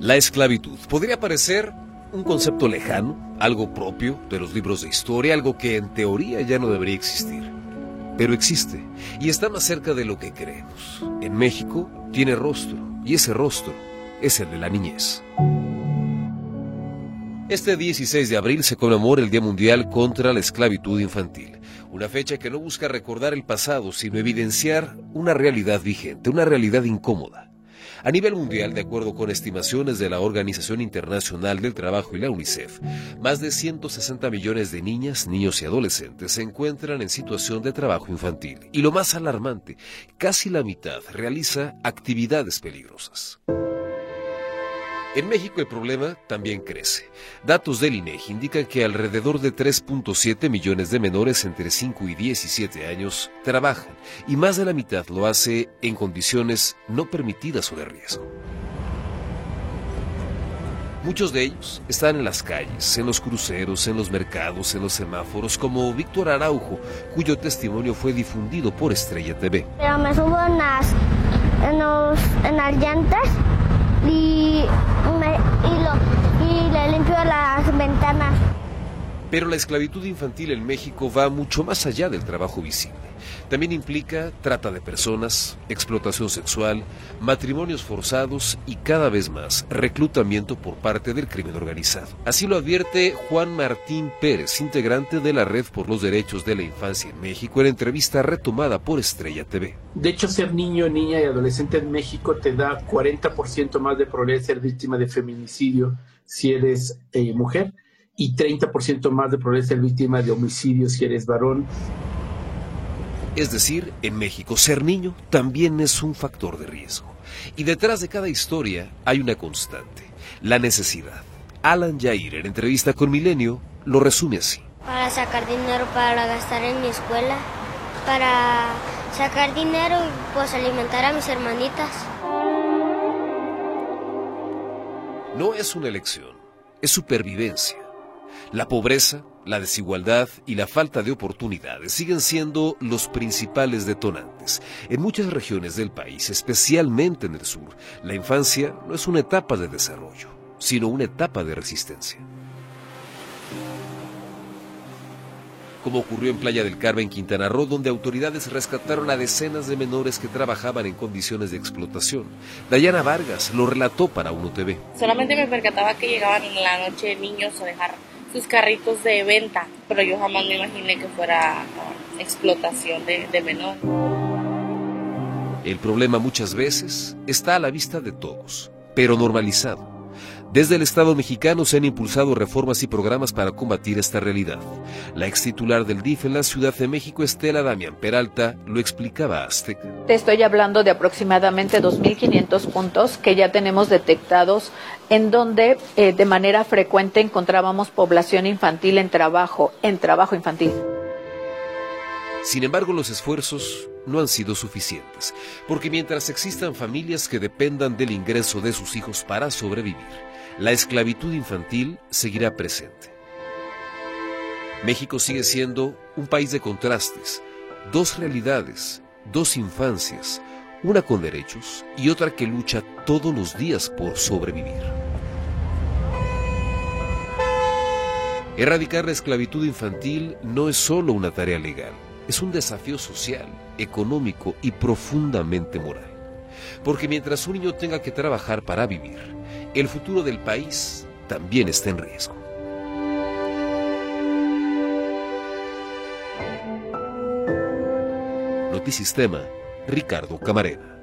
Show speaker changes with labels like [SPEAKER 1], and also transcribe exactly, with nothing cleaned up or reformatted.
[SPEAKER 1] La esclavitud podría parecer un concepto lejano, algo propio de los libros de historia, algo que en teoría ya no debería existir. Pero existe, y está más cerca de lo que creemos. En México tiene rostro, y ese rostro es el de la niñez. Este dieciséis de abril se conmemora el Día Mundial contra la Esclavitud Infantil, una fecha que no busca recordar el pasado, sino evidenciar una realidad vigente, una realidad incómoda. A nivel mundial, de acuerdo con estimaciones de la Organización Internacional del Trabajo y la UNICEF, más de ciento sesenta millones de niñas, niños y adolescentes se encuentran en situación de trabajo infantil. Y lo más alarmante, casi la mitad realiza actividades peligrosas. En México el problema también crece. Datos del INEGI indican que alrededor de tres punto siete millones de menores entre cinco y diecisiete años trabajan, y más de la mitad lo hace en condiciones no permitidas o de riesgo. Muchos de ellos están en las calles, en los cruceros, en los mercados, en los semáforos, como Víctor Araujo, cuyo testimonio fue difundido por Estrella T V.
[SPEAKER 2] Pero me subo en las, en los, en las llantas y, me, y, lo, y le limpio las ventanas.
[SPEAKER 1] Pero la esclavitud infantil en México va mucho más allá del trabajo visible. También implica trata de personas, explotación sexual, matrimonios forzados y cada vez más reclutamiento por parte del crimen organizado. Así lo advierte Juan Martín Pérez, integrante de la Red por los Derechos de la Infancia en México, en entrevista retomada por Estrella T V.
[SPEAKER 3] De hecho, ser niño, niña y adolescente en México te da cuarenta por ciento más de probabilidad de ser víctima de feminicidio si eres eh, mujer, y treinta por ciento más de probabilidad de ser víctima de homicidio si eres varón.
[SPEAKER 1] Es decir, en México ser niño también es un factor de riesgo. Y detrás de cada historia hay una constante, la necesidad. Alan Yair, en entrevista con Milenio, lo resume así.
[SPEAKER 2] Para sacar dinero para gastar en mi escuela, para sacar dinero y pues alimentar a mis hermanitas.
[SPEAKER 1] No es una elección, es supervivencia. La pobreza, la desigualdad y la falta de oportunidades siguen siendo los principales detonantes. En muchas regiones del país, especialmente en el sur, la infancia no es una etapa de desarrollo, sino una etapa de resistencia. Como ocurrió en Playa del Carmen, Quintana Roo, donde autoridades rescataron a decenas de menores que trabajaban en condiciones de explotación. Dayana Vargas lo relató para UNO T V.
[SPEAKER 4] Solamente me percataba que llegaban en la noche niños a dejar sus carritos de venta, pero yo jamás me imaginé que fuera uh, explotación de, de menores.
[SPEAKER 1] El problema muchas veces está a la vista de todos, pero normalizado. Desde el Estado mexicano se han impulsado reformas y programas para combatir esta realidad. La ex titular del D I F en la Ciudad de México, Estela Damián Peralta, lo explicaba a Azteca.
[SPEAKER 5] Te estoy hablando de aproximadamente dos mil quinientos puntos que ya tenemos detectados, en donde eh, de manera frecuente encontrábamos población infantil en trabajo, en trabajo infantil.
[SPEAKER 1] Sin embargo, los esfuerzos no han sido suficientes, porque mientras existan familias que dependan del ingreso de sus hijos para sobrevivir, la esclavitud infantil seguirá presente. México sigue siendo un país de contrastes, dos realidades, dos infancias, una con derechos y otra que lucha todos los días por sobrevivir. Erradicar la esclavitud infantil no es solo una tarea legal, es un desafío social, económico y profundamente moral. Porque mientras un niño tenga que trabajar para vivir, el futuro del país también está en riesgo. Notisistema, Ricardo Camarena.